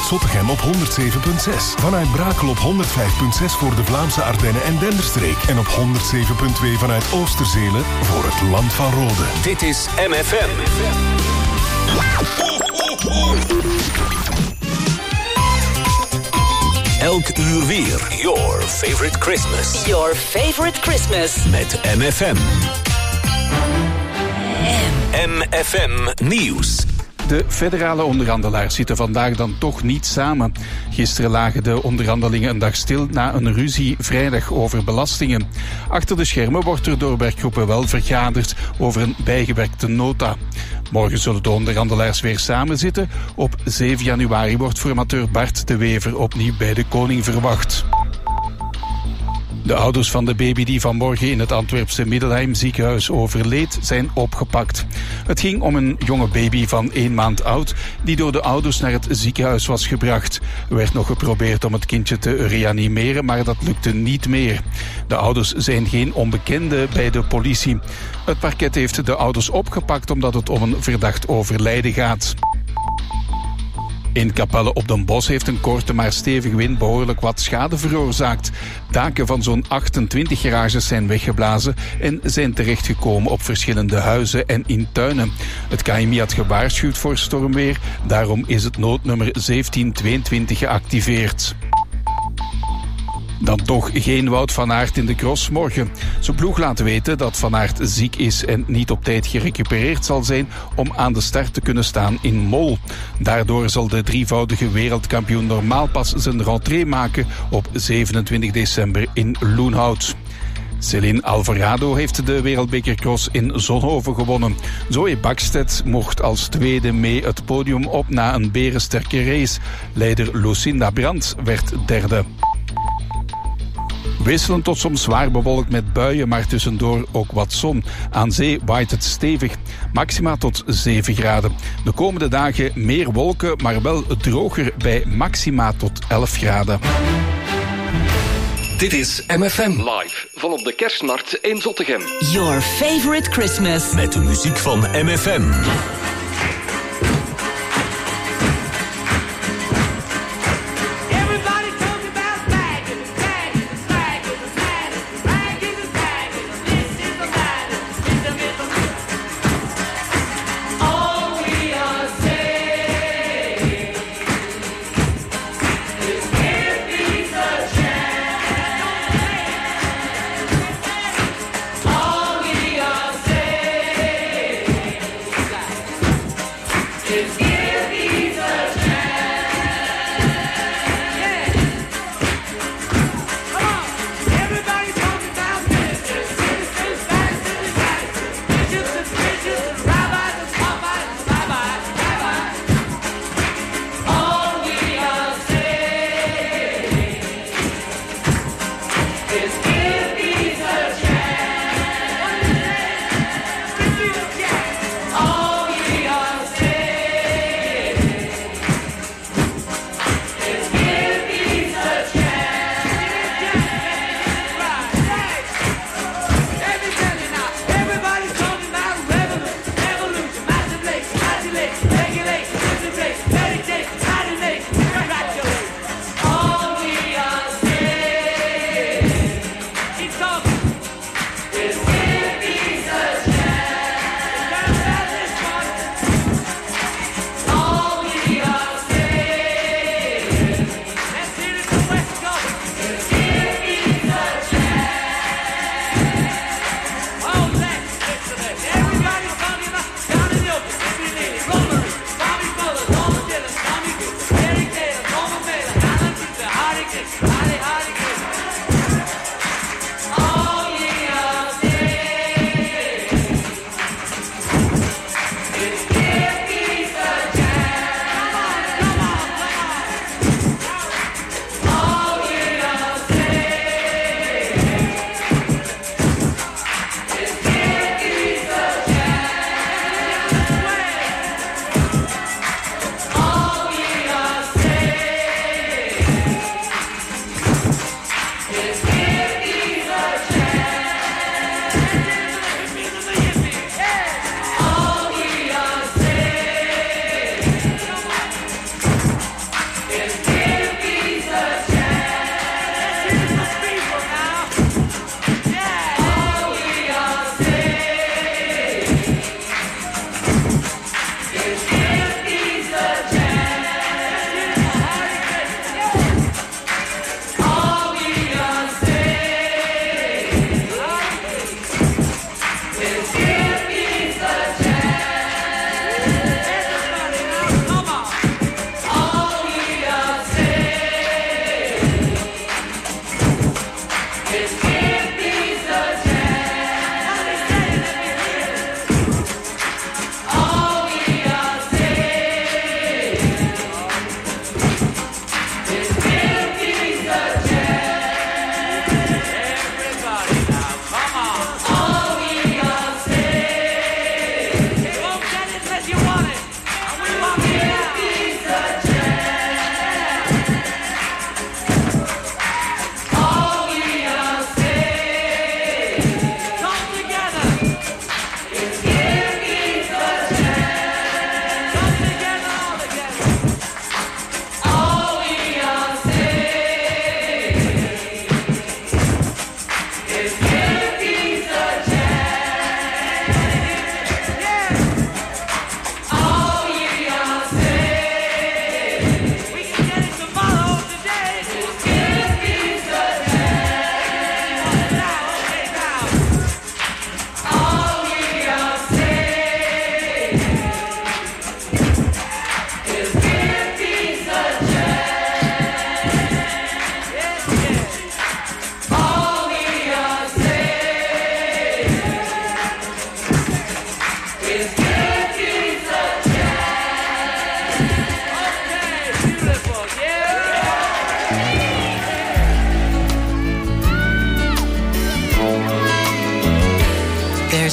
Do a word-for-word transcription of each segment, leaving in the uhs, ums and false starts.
Zottegem op honderd zeven komma zes. Vanuit Brakel op honderd vijf komma zes voor de Vlaamse Ardennen en Denderstreek. En op honderd zeven komma twee vanuit Oosterzelen voor het Land van Rode. Dit is M F M. Elk uur weer. Your favorite Christmas. Your favorite Christmas. Met M F M. M F M Nieuws. De federale onderhandelaars zitten vandaag dan toch niet samen. Gisteren lagen de onderhandelingen een dag stil na een ruzie vrijdag over belastingen. Achter de schermen wordt er door werkgroepen wel vergaderd over een bijgewerkte nota. Morgen zullen de onderhandelaars weer samenzitten. Op zeven januari wordt formateur Bart de Wever opnieuw bij de koning verwacht. De ouders van de baby die vanmorgen in het Antwerpse Middelheim ziekenhuis overleed, zijn opgepakt. Het ging om een jonge baby van één maand oud die door de ouders naar het ziekenhuis was gebracht. Er werd nog geprobeerd om het kindje te reanimeren, maar dat lukte niet meer. De ouders zijn geen onbekenden bij de politie. Het parket heeft de ouders opgepakt omdat het om een verdacht overlijden gaat. In Capelle op den Bosch heeft een korte maar stevige wind behoorlijk wat schade veroorzaakt. Daken van zo'n achtentwintig garages zijn weggeblazen en zijn terechtgekomen op verschillende huizen en in tuinen. Het K M I had gewaarschuwd voor stormweer, daarom is het noodnummer zeventien tweeëntwintig geactiveerd. Dan toch geen Wout van Aert in de cross morgen. Zijn ploeg laat weten dat Van Aert ziek is en niet op tijd gerecupereerd zal zijn om aan de start te kunnen staan in Mol. Daardoor zal de drievoudige wereldkampioen normaal pas zijn rentrée maken op zevenentwintig december in Loenhout. Céline Alvarado heeft de wereldbekercross in Zonhoven gewonnen. Zoe Bakstedt mocht als tweede mee het podium op na een berensterke race. Leider Lucinda Brandt werd derde. Wisselend tot soms zwaar bewolkt met buien, maar tussendoor ook wat zon. Aan zee waait het stevig. Maxima tot zeven graden. De komende dagen meer wolken, maar wel droger bij maxima tot elf graden. Dit is M F M live van op de Kerstmarkt in Zottegem. Your favorite Christmas. Met de muziek van M F M.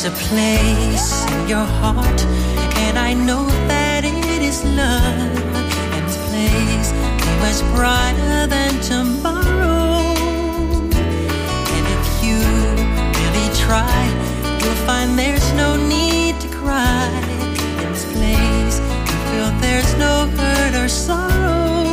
There's a place in your heart, and I know that it is love. And this place is much brighter than tomorrow. And if you really try, you'll find there's no need to cry. In this place, you feel there's no hurt or sorrow.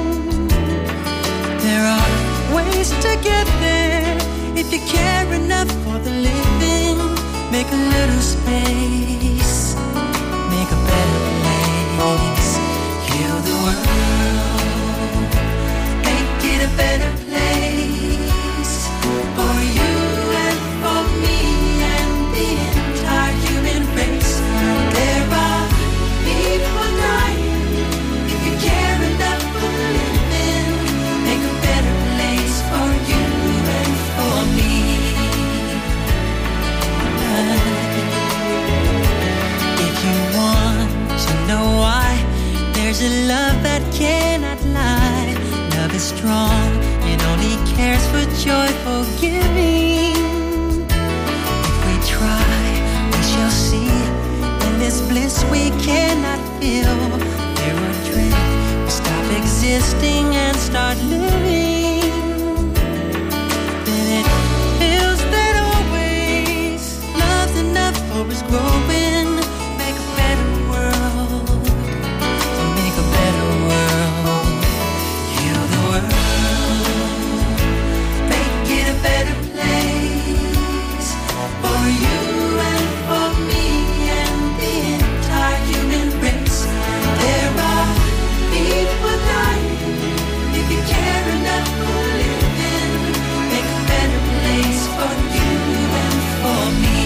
There are ways to get there if you care enough for the living. Make a little space, make a better place. Heal the world, make it a better place for you and for me and the entire human race. There are people dying. If you care enough for the living, make a better place for you and for me. If you want to know why, there's a love that cannot lie. Love is strong, it only cares for joyful giving. If we try, we shall see. In this bliss we cannot feel, there will dread we stop existing and start living. Then it feels that always love's enough for us growing. Make a better world, to make a better world. Heal the world, make it a better place for you and for me and the entire human race. There are people dying. If you care enough for living, make a better place for you and for me.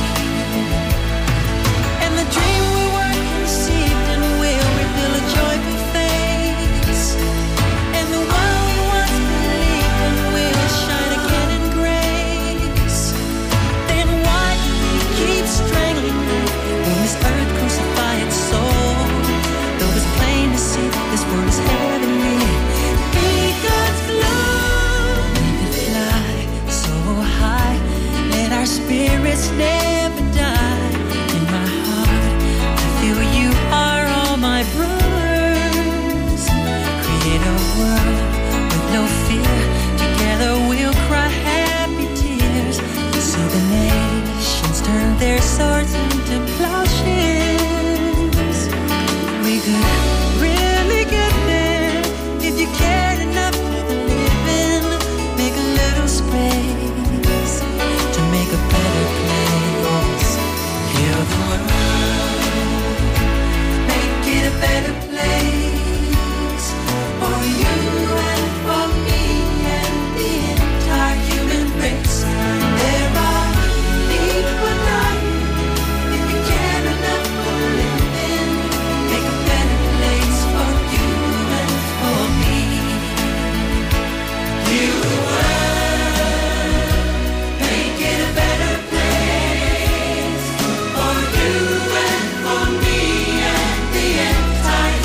And the dream we were conceived in will reveal a joyful face. And the one we once believed in will shine again in grace. Then why do we keep strangling when this earth crucify its soul? Though it's plain to see this world is heavenly. Be God's love. We could fly so high, let our spirits never die. In my heart, I feel you are all my brothers. Create a world with no fear. Together we'll cry happy tears. See the nations turn their swords into plowshares. We could really get there if you cared enough for the living. Make a little space to make a better place. Heal the world, make it a better place for you and for me and the entire human race. There are people dying. If you care enough for living, make a better place for you and for me. Heal the world, make it a better place for you and for me and the entire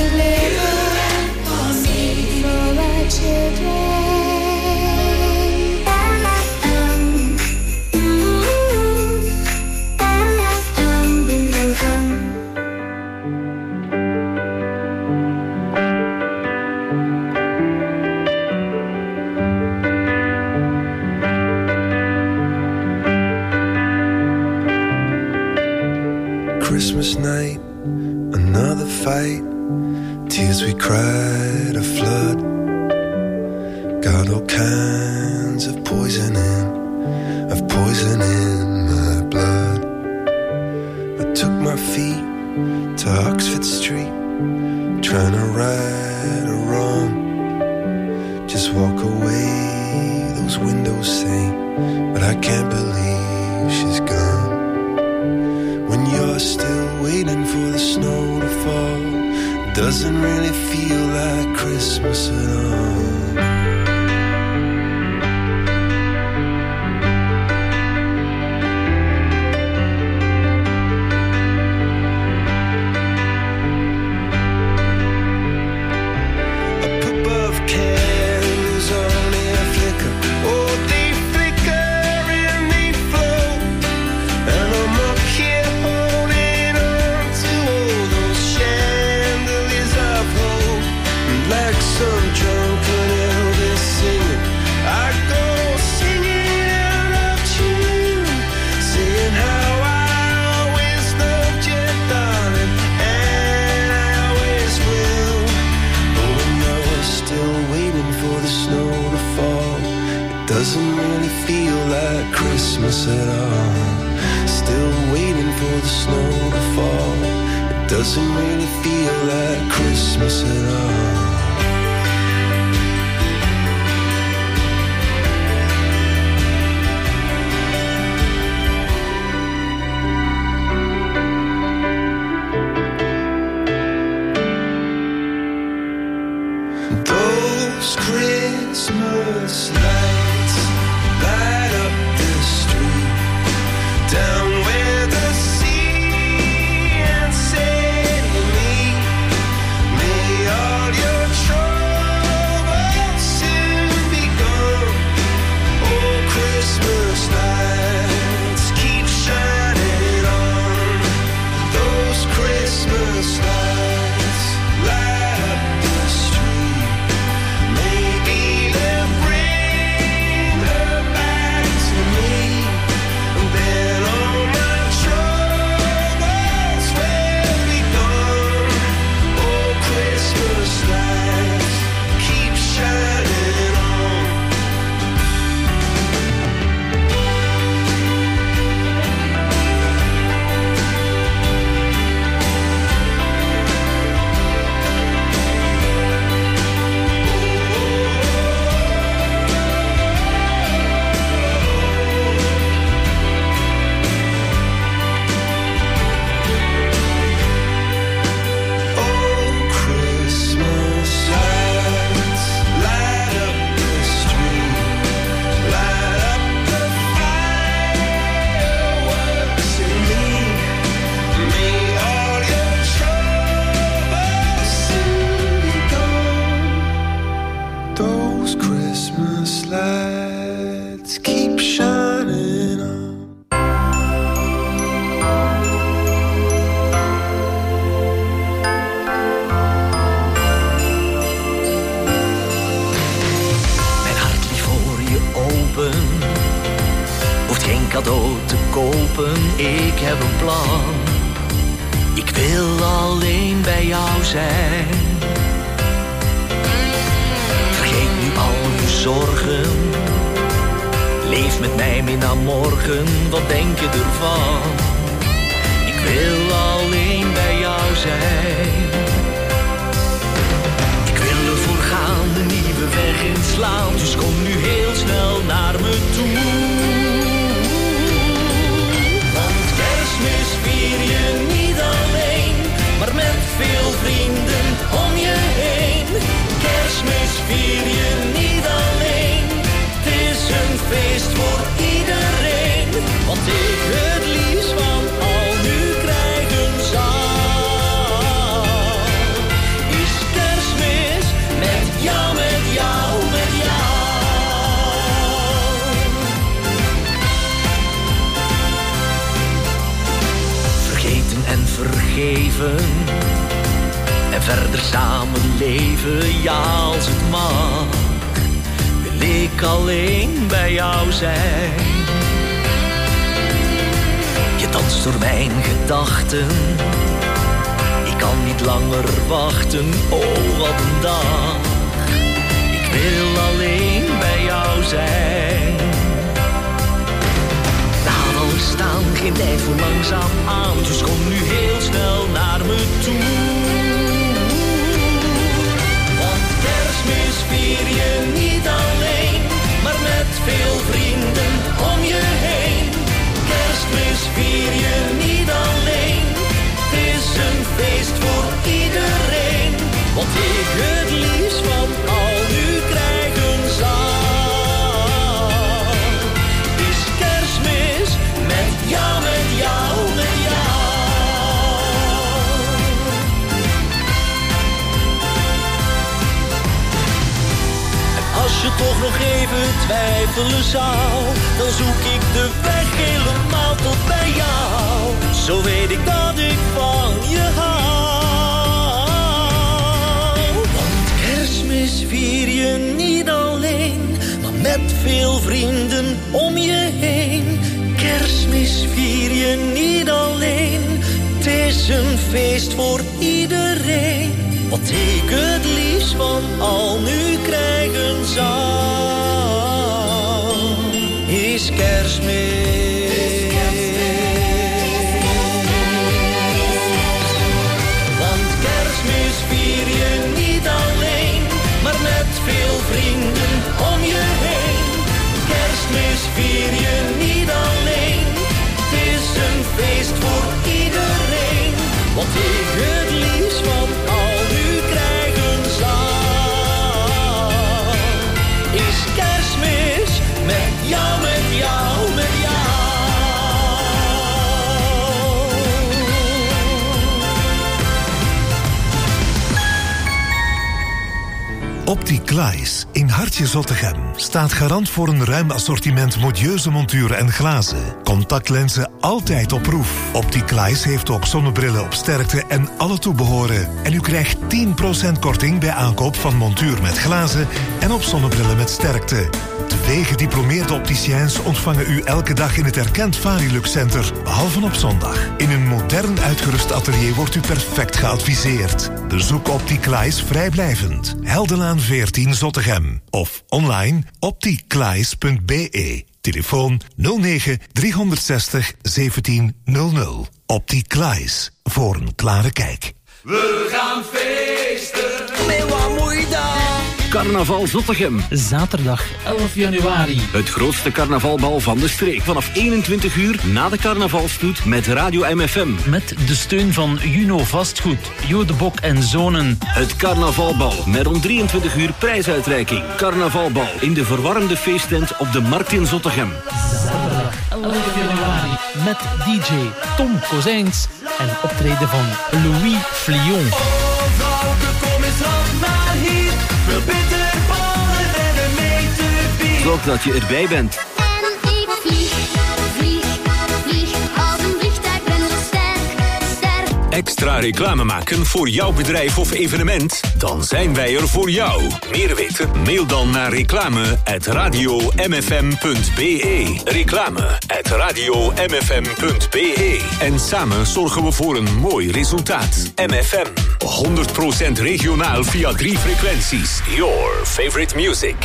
Christmas night, another fight. Tears we cried, a flood. Got all kinds of poison in, of poison in my blood. I took my feet to Oxford Street, trying to right a wrong. Just walk away, those windows say, but I can't believe she's gone. When you're still waiting for the snow to fall, it doesn't really feel like Christmas at all. Doesn't really feel like Christmas at all. Still waiting for the snow to fall. It doesn't really feel like Christmas at all. Those Christmas lights light up the street, down where the sea and sailing meet. May all your troubles soon be gone. Oh, Christmas lights keep shining on. Those Christmas lights light up the street. Maybe they'll bring her back to me. And then all my troubles will be gone. Oh, Christmas lights keep shining on. Oh, Christmas lights light up the street, light up the fireworks in me. May all your troubles soon be gone. Those Christmas lights keep shining on. Mijn hart ligt voor je open, hoeft geen cadeau te kopen, ik heb een plan. Ik wil alleen bij jou zijn. Vergeet nu al je zorgen, leef met mij mee naar morgen, wat denk je ervan? Ik wil alleen bij jou zijn. Ik wil ervoor gaan, de nieuwe weg inslaan, dus kom nu heel snel naar me toe. Want Kerstmis vier je niet alleen, maar met veel vrienden om je heen. Kerstmis vier je niet alleen, het is een feest voor iedereen. Want ik het liefst van al nu krijgen zou, geven. En verder samen leven, ja als het mag. Wil ik alleen bij jou zijn. Je danst door mijn gedachten. Ik kan niet langer wachten, oh wat een dag. Ik wil alleen bij jou zijn. We staan, geen tijd voor langzaam aan. Dus kom nu heel snel naar me toe. Want Kerstmis vier je niet alleen, maar met veel vrienden om je heen. Kerstmis vier je niet alleen, het is een feest voor iedereen. Wat ik het liefst van al nu krijgen zal. Ja, met jou, met jou. En als je toch nog even twijfelen zou, dan zoek ik de weg helemaal tot bij jou. Zo weet ik dat ik van je hou. Want Kerstmis vier je niet alleen, maar met veel vrienden om je heen. Kerstmis vier je niet alleen, het is een feest voor iedereen. Wat ik het liefst van al nu krijgen zou, is Kerstmis. Want Kerstmis vier je niet alleen, maar met veel vrienden om je heen. Kerstmis vier je niet alleen, het is een feest voor iedereen. Wat ik het liefst van al nu krijgen zal, is Kerstmis met jou, met jou, met jou. Opticlies in Hartje Zottegem staat garant voor een ruim assortiment modieuze monturen en glazen. Contactlenzen altijd op proef. Opticlies heeft ook zonnebrillen op sterkte en alle toebehoren. En u krijgt tien procent korting bij aankoop van montuur met glazen en op zonnebrillen met sterkte. Twee gediplomeerde opticiens ontvangen u elke dag in het erkend Varilux Center, behalve op zondag. In een modern uitgerust atelier wordt u perfect geadviseerd. Bezoek Opticlies vrijblijvend. Heldenlaan veertien Zottegem. Of online opticlies punt b e. Telefoon nul negen driehonderdzestig zeventien nul nul. Opticlies, voor een klare kijk. We gaan feesten. Nee, wat moet je dan? Carnaval Zottegem. Zaterdag elf januari. Het grootste carnavalbal van de streek. Vanaf eenentwintig uur na de carnavalstoet met Radio M F M. Met de steun van Juno Vastgoed, Jo de Bok en Zonen. Het carnavalbal met om drieëntwintig uur prijsuitreiking. Carnavalbal in de verwarmde feesttent op de Markt in Zottegem. Zaterdag elf januari. Met D J Tom Kozijns en optreden van Louis Flion. Zorg dat je erbij bent. En ik vlieg, vlieg, vlieg, als een vliegtuig ben zo sterk, sterk. Extra reclame maken voor jouw bedrijf of evenement? Dan zijn wij er voor jou. Meer weten? Mail dan naar reclame at radio m f m punt b e. Reclame at radio m f m punt b e. En samen zorgen we voor een mooi resultaat. M F M, honderd procent regionaal via drie frequenties. Your favorite music.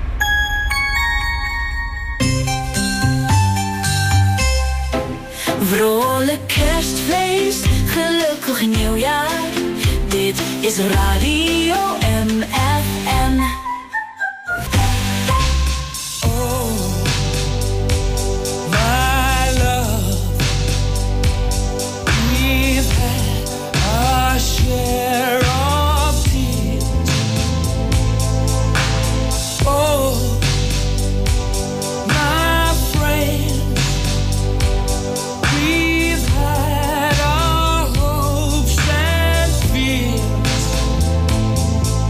Vrolijk kerstfeest, gelukkig nieuwjaar. Dit is Radio M F M. Oh, my love, we've had our share of tears. Oh, my friend, we've had our hopes and fears.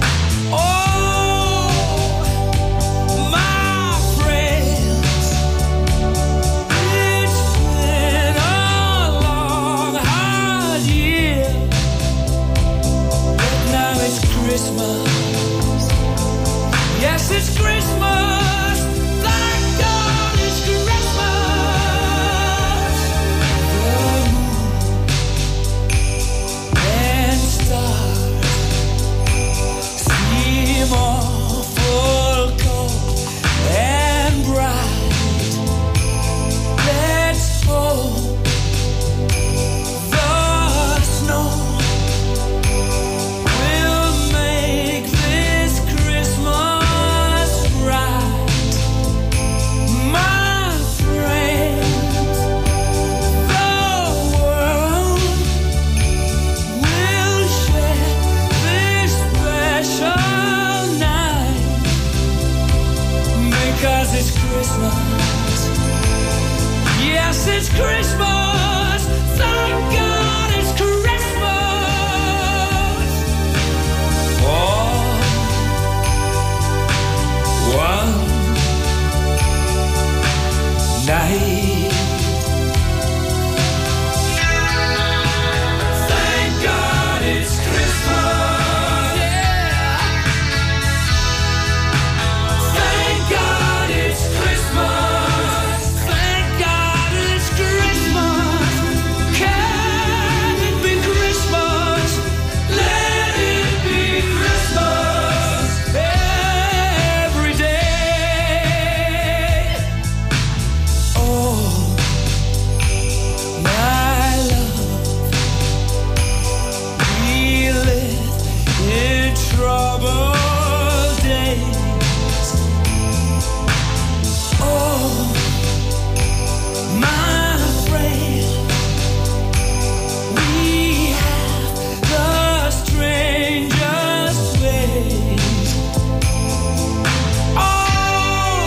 Christmas. Yes, it's Christmas. Thank God it's Christmas. The moon and stars seem awful cold and bright. Let's hope the snow will make this Christmas right. My friends, the world will share this special night because it's Christmas. Yes, it's Christmas. Thank God it's Christmas. For one night. Thank God it's Christmas. Yeah. Thank God it's Christmas. Thank God it's Christmas. Can it be Christmas? Let it be Christmas every day. Oh, my love, we live in troubled days. Oh, my friend, we have the strangest ways. Oh,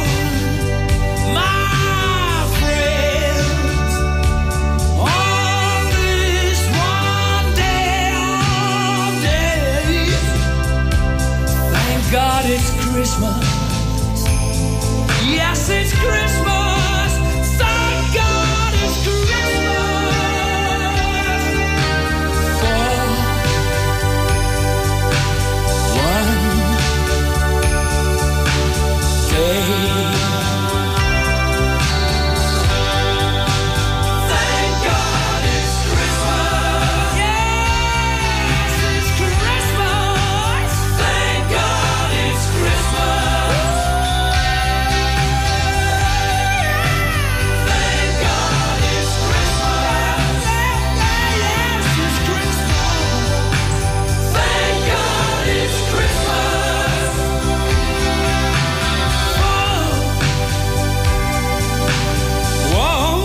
my friends, on this one day of days, thank God it's Christmas. Yes, it's Christmas. Thank God it's Christmas. For one day. Thank God it's Christmas. Yes, it's Christmas. Thank God it's Christmas. Thank God it's Christmas. Yes, it's Christmas. Thank God it's Christmas. Oh, whoa,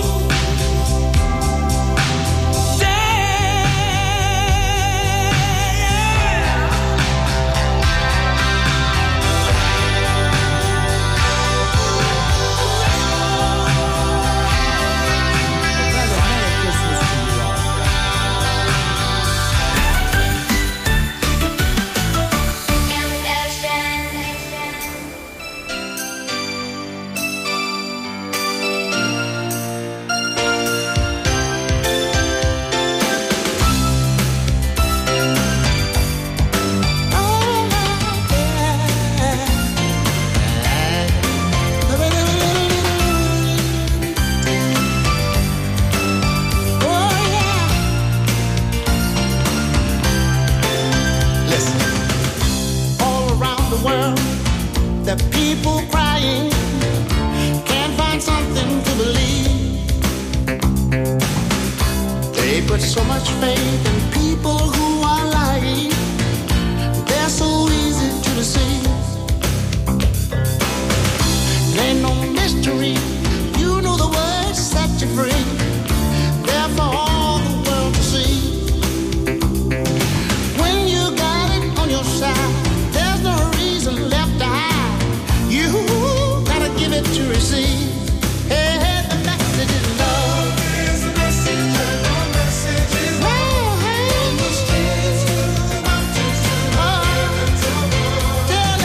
All around the world, the people crying can't find something to believe. They put so much faith in people who are lying. They're so easy to deceive. Ain't no mystery. You know the words set you free. They're for all the world to see. When you got it on your side, there's no reason left to hide. You gotta give it to receive. Hey, hey, the message is love. Here's the message, the message is love. Hey, from the streets to the mountains to the heavens above. Tell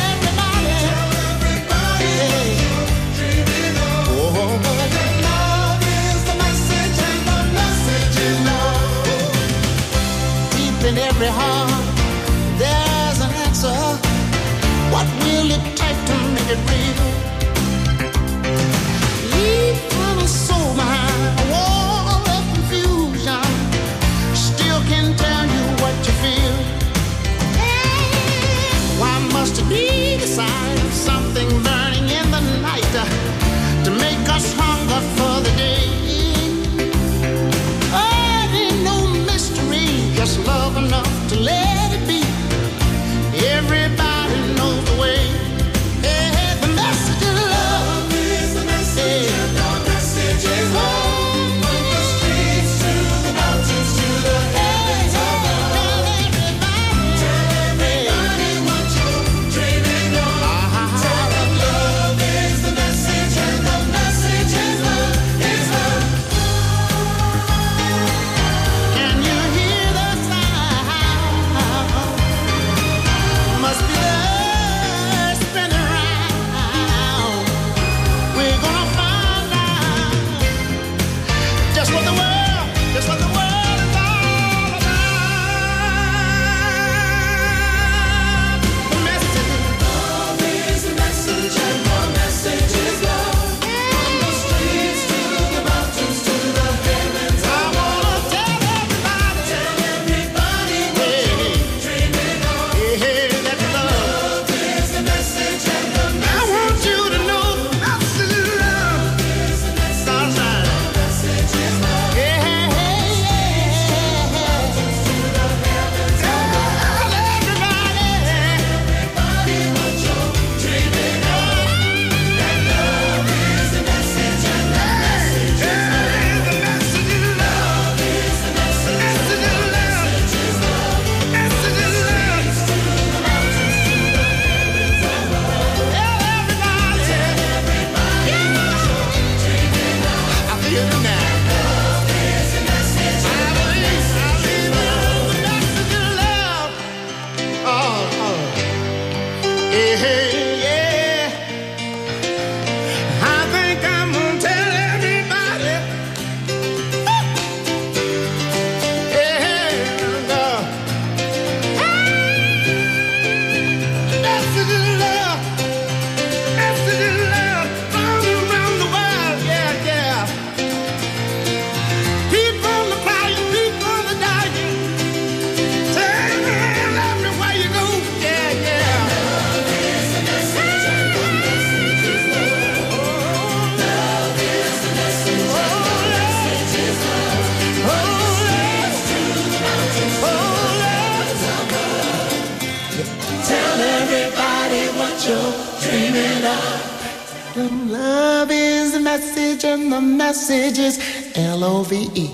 Love is the message, and the message is L O V E.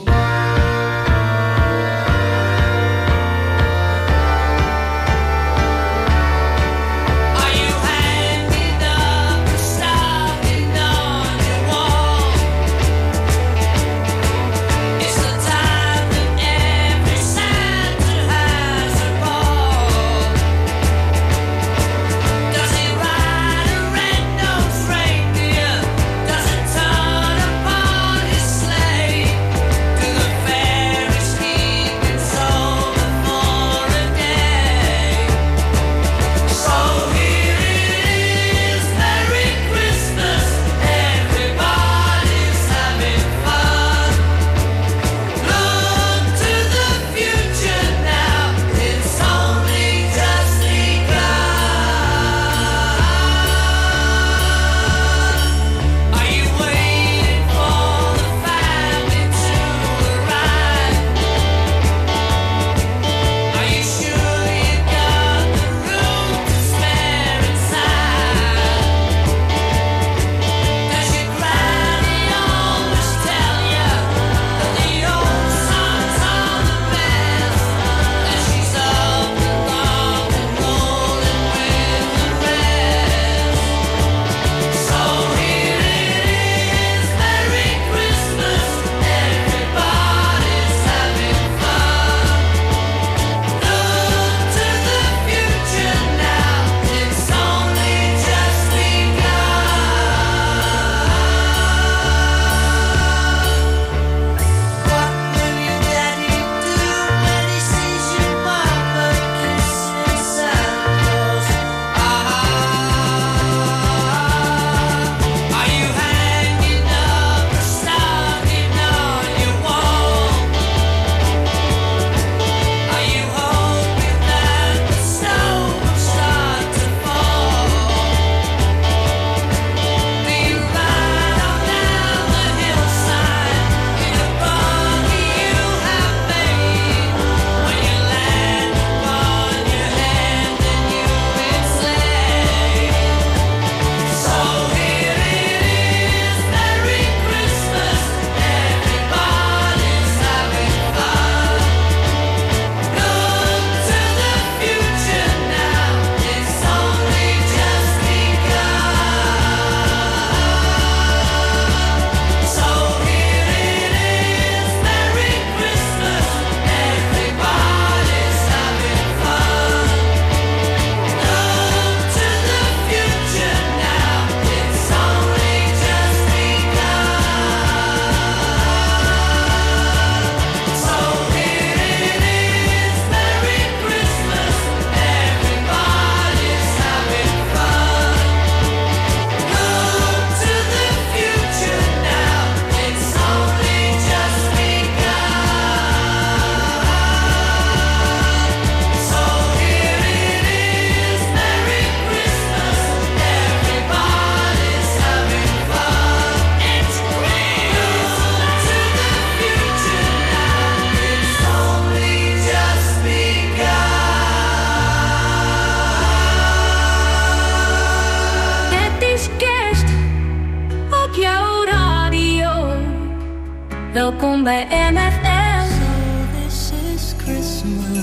Welkom bij M F M. So this is Christmas,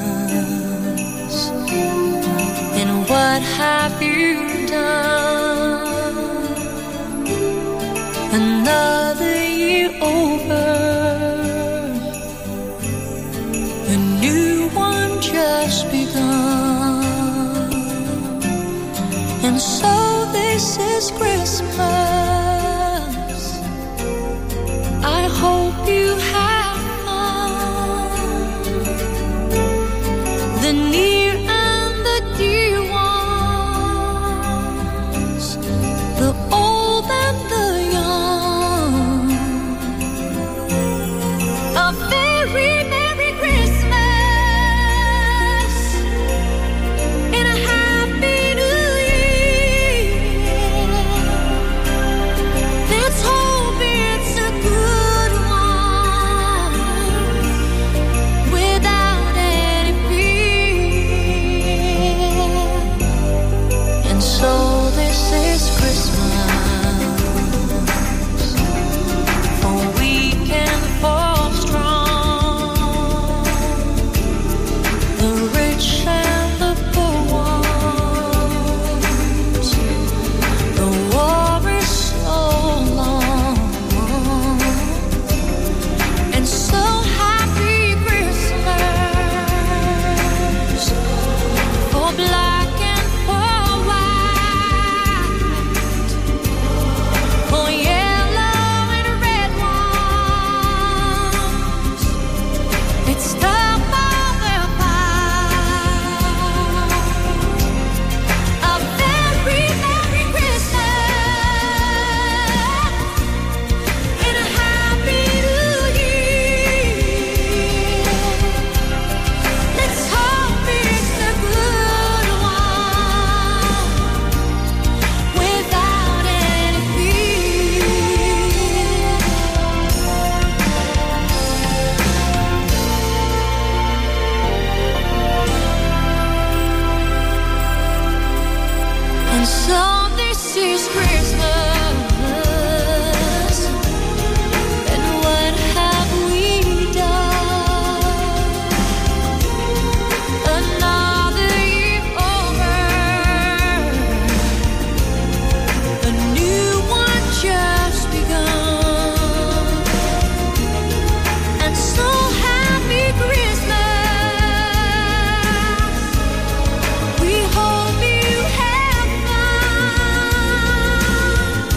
and what have you done? Another year over, a new one just begun. And so this is Christmas. I hope you have fun. The near and the dear ones, the old and the young. A very Merry Christmas and a Happy New Year. Let's hope it's a good one without any fear. And so this is Christmas, for weak and for strong, the rich and the poor ones. The war is so long, and so happy Christmas for black and for white, for yellow and red ones. It's the mother pie. A very Merry Christmas and a Happy New Year. Let's hope it's a good one without any fear. And so this is Christmas, and what have we done? Another year over, a new one just begun. And so happy Christmas, we hope you have fun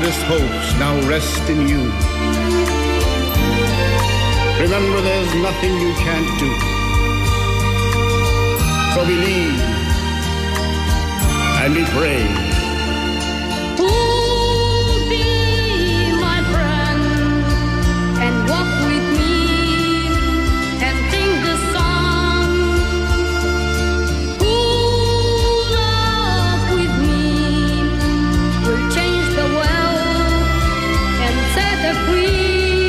fondest hopes now rest in you. Remember, there's nothing you can't do. So believe and be brave. Who'll be my friend and walk with me and sing the song? Who'll love with me will change the world and set the free.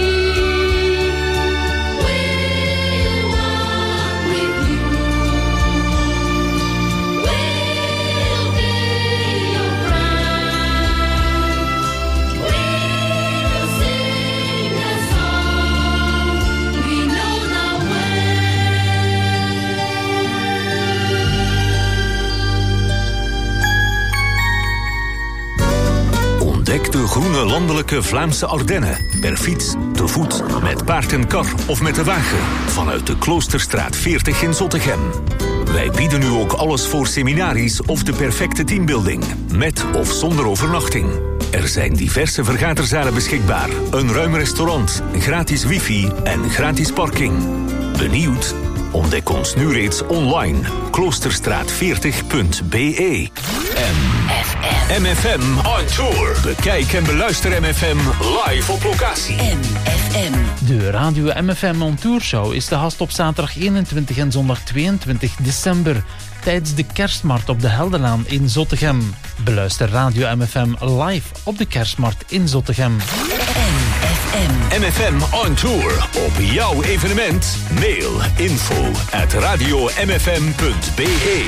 Ontdek de groene landelijke Vlaamse Ardennen. Per fiets, te voet, met paard en kar of met de wagen. Vanuit de Kloosterstraat veertig in Zottegem. Wij bieden u ook alles voor seminaries of de perfecte teambuilding. Met of zonder overnachting. Er zijn diverse vergaderzalen beschikbaar. Een ruim restaurant, gratis wifi en gratis parking. Benieuwd? Ontdek ons nu reeds online. kloosterstraat veertig punt b e. M F M on tour. Bekijk en beluister M F M live op locatie. M F M. De Radio M F M On Tour Show is te gast op zaterdag eenentwintig en zondag tweeëntwintig december tijdens de Kerstmarkt op de Heldenlaan in Zottegem. Beluister Radio M F M live op de Kerstmarkt in Zottegem. M F M. M F M on tour. Op jouw evenement. Mail info at radio m f m punt b e.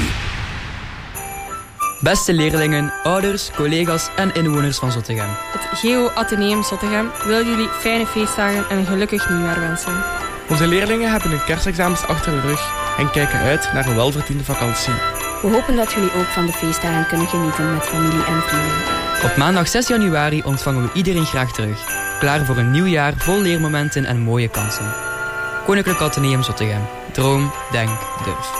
Beste leerlingen, ouders, collega's en inwoners van Zottegem. Het Geo Atheneum Zottegem wil jullie fijne feestdagen en een gelukkig nieuwjaar wensen. Onze leerlingen hebben hun kerstexamens achter de rug en kijken uit naar een welverdiende vakantie. We hopen dat jullie ook van de feestdagen kunnen genieten met familie en vrienden. Op maandag zes januari ontvangen we iedereen graag terug. Klaar voor een nieuw jaar vol leermomenten en mooie kansen. Koninklijk Atheneum Zottegem. Droom, denk, durf.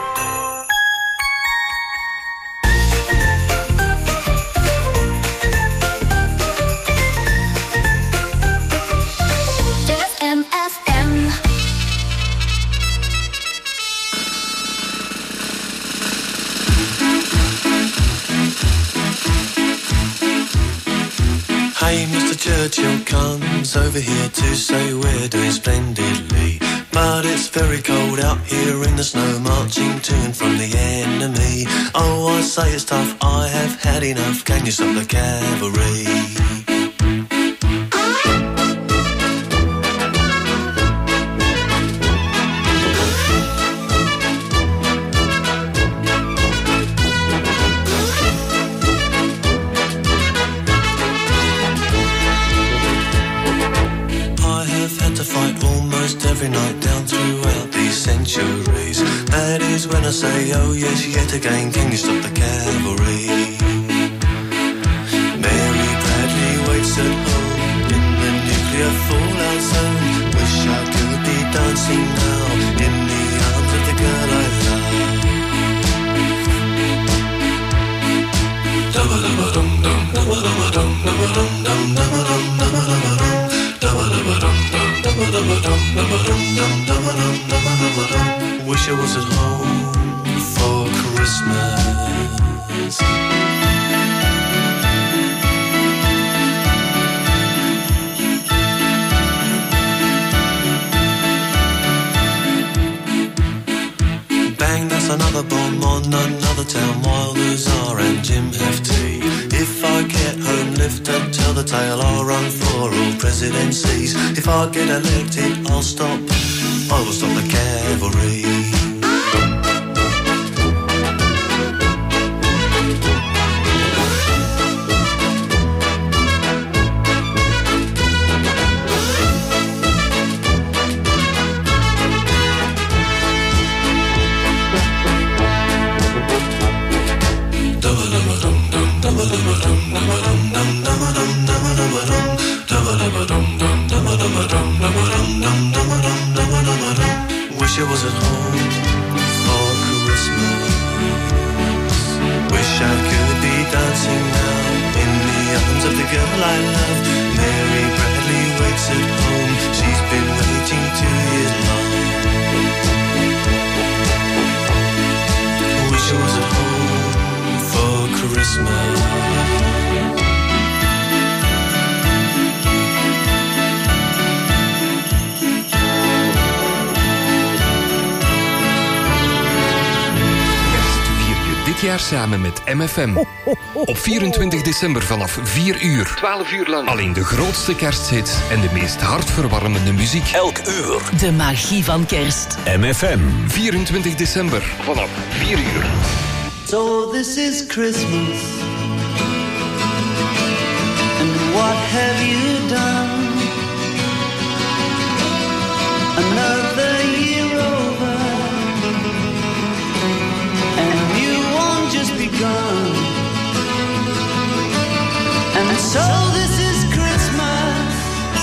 Hey, Mister Churchill comes over here to say we're doing splendidly. But it's very cold out here in the snow, marching to and from the enemy. Oh, I say it's tough, I have had enough. Can you stop the cavalry? Every night down throughout these centuries. That is when I say, oh yes, yet again, can you stop the cavalry? Mary Bradley waits at home in the nuclear fallout zone. Wish I could be dancing now in the arms of the girl I love. Dum-ba-dum-ba-dum-dum, dum-ba-dum-ba-dum, dum-ba-dum-dum, dum-ba-dum, dum-ba-dum-ba-dum, dum-ba-dum-ba-dum. Wish I was at home for Christmas. Bang, that's another bomb on another town while the Tsar and Jim have tea. If I get home, lift and tell the tale, I'll run for all presidencies. If I get elected, I'll stop, I will stop the cavalry. Wish I was at home for Christmas. Wish I could be dancing now in the arms of the girl I love. Mary Bradley waits at home. She's been waiting two years long. Wish I was at home for Christmas. Dit jaar samen met M F M. Op vierentwintig december vanaf vier uur. twaalf uur lang. Alleen de grootste kersthits en de meest hartverwarmende muziek. Elk uur. De magie van kerst. M F M. vierentwintig december vanaf vier uur. So this is Christmas. And what have you done? Another year over. And you won't just begun. And so this is Christmas.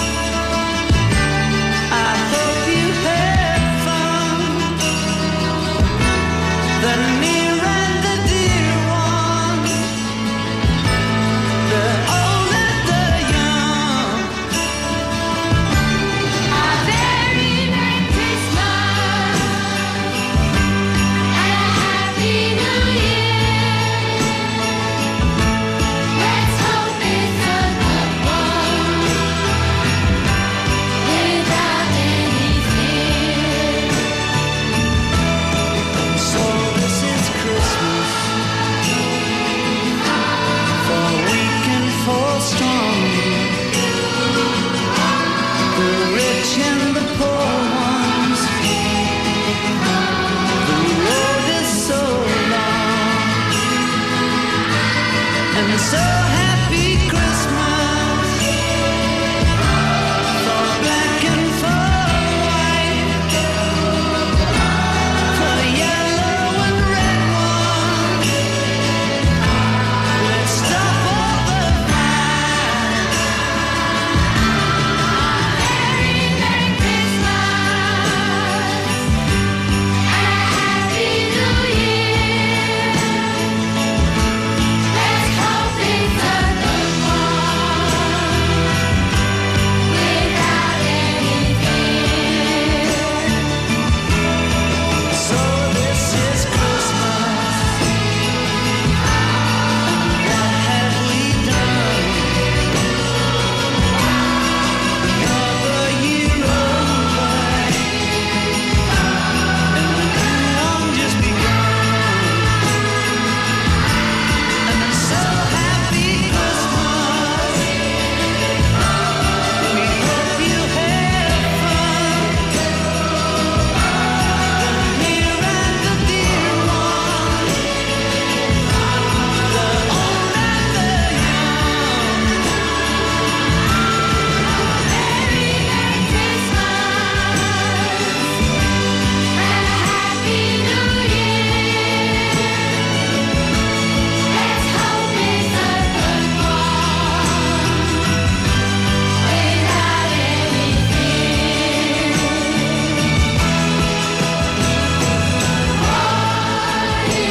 I hope you had fun. The near and the dear ones, the old and the young. A very Merry Christmas and a Happy New Year. Let's hope it's a good one without any fear. So this is Christmas, for weak and for strong, the rich and the poor ones. The road is so long, and so happy Christmas for black and for white, for the yellow and red one. Let's stop all the fight. Very Merry Christmas and a Happy New Year. Let's hope it's a good one without any fear. So this is Christmas, and what have we done? Another year over, and the new one just begun. And I'm so happy Christmas. We hope you had fun. The near and the dear ones, the old and the young. Very Merry Christmas and a Happy New Year. Let's hope it's a good one without any fear. What is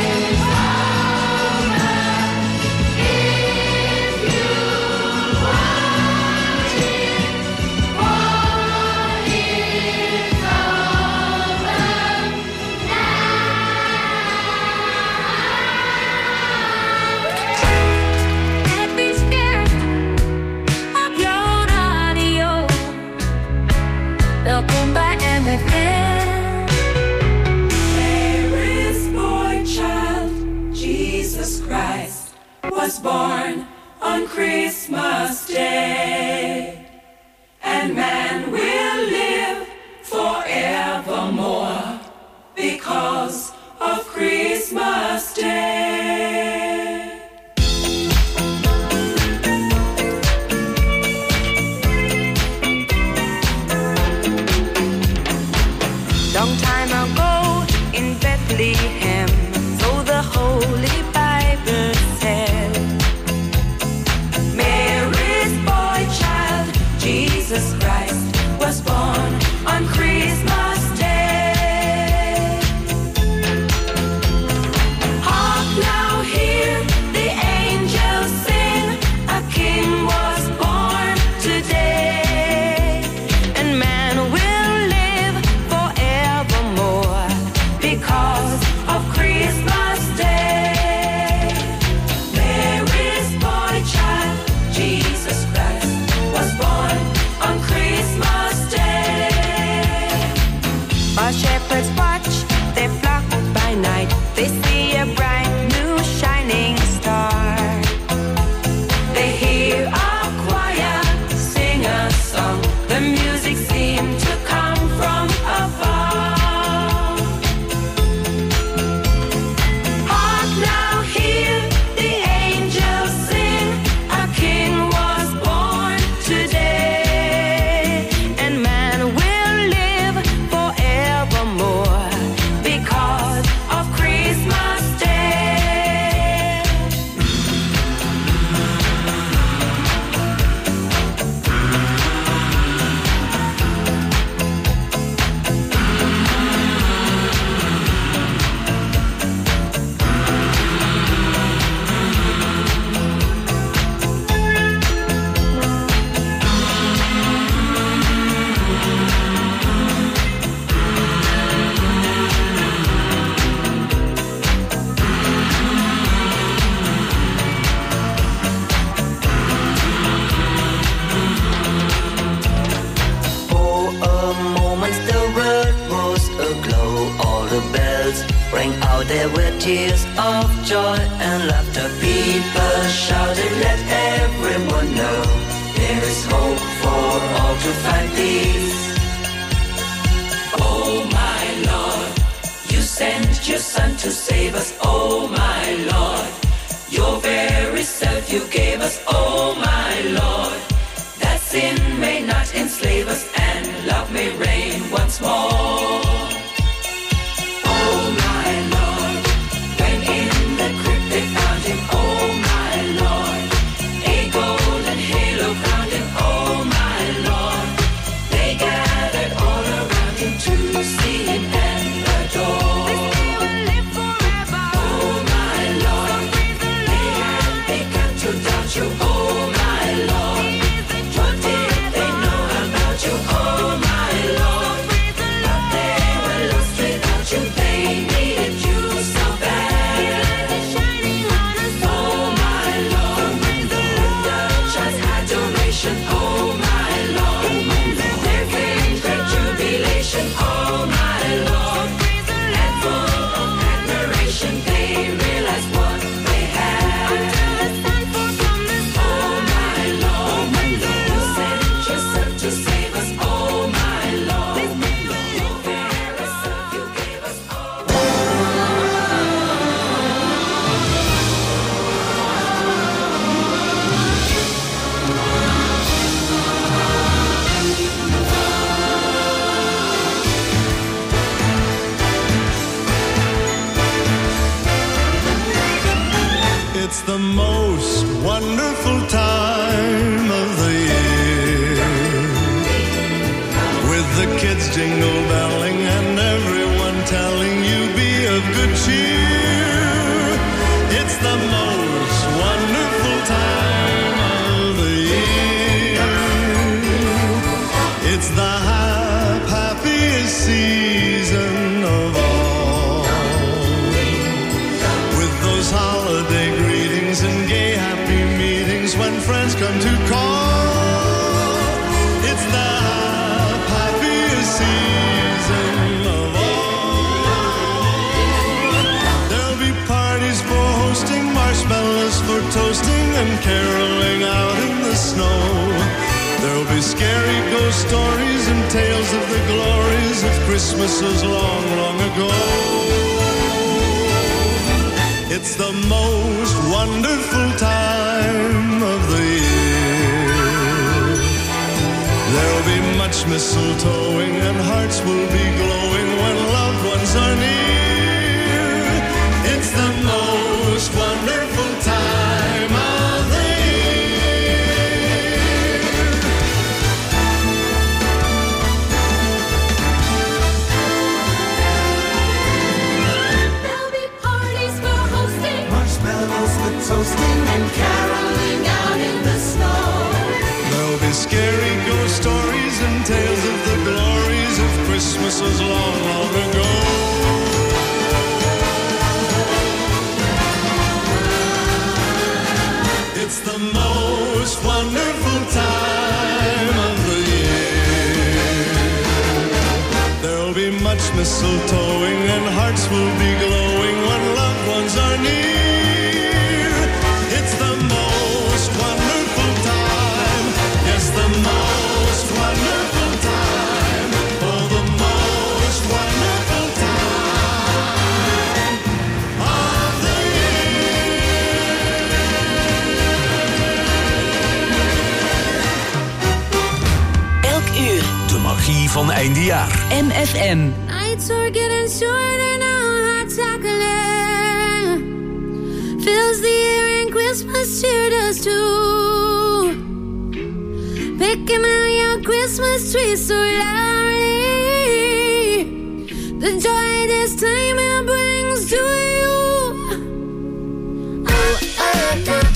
Happy Spirit of your radio. Welkom bij M F M. There is boy child, Jesus Christ, was born on Christmas Day. And man will live forevermore because of Christmas Day. Long time ago in Bethlehem, so the Holy Bible said, Mary's boy child, Jesus Christ, tears of joy and laughter. People shouted, let everyone know there is hope for all to find peace. Oh my Lord, you sent your Son to save us. Oh my Lord, your very self you gave us. Oh my Lord, that sin may not enslave us and love may reign once more. Oh my Lord, when in the crypt they found him. Oh my Lord, a golden halo crowned him. Oh my Lord, they gathered all around him to see him and adore. Oh my Lord, they had begun to doubt you. Oh my Lord, what did they know about you? Oh my Lord, but they were lost without you. They needed you so bad. Oh my Lord, the child's adoration. Oh my Lord, there came great jubilation. Oh my Lord, and full of admiration they realized what they had. Oh my Lord, you sent yourself to save us. Oh my Lord, your very self you gave us. It's the most wonderful time of the year, with the kids jingle belling and everyone telling you be of good cheer. It's the most wonderful time of the year. It's the hap- happiest season of all, with those holiday greetings and gay happy meetings when friends come to call. It's the happiest season of all. There'll be parties for hosting, marshmallows for toasting, and caroling out in the snow. There'll be scary ghost stories and tales of the glories of Christmases long, long ago. It's the most wonderful time of the year. There'll be much mistletoeing and hearts will be glowing when loved ones are near. It's the most wonderful time of the year. There'll be parties for hosting, Marshmallows for toasting and caroling out in the snow. There'll be scary ghost stories and tales of the glories of Christmases long, long ago. It's the most wonderful time of the year. There'll be much mistletoeing and hearts will be glowing when loved ones are near. It's the most wonderful time. Yes, the most wonderful time. Oh, the most wonderful time of the Elk uur. De magie van eindejaar. M F M. Nights are getting shorter now, hot chocolate fills the air and Christmas cheer does too. Picking out your Christmas tree so loudly, the joy this time it brings to you. Oh, oh, oh.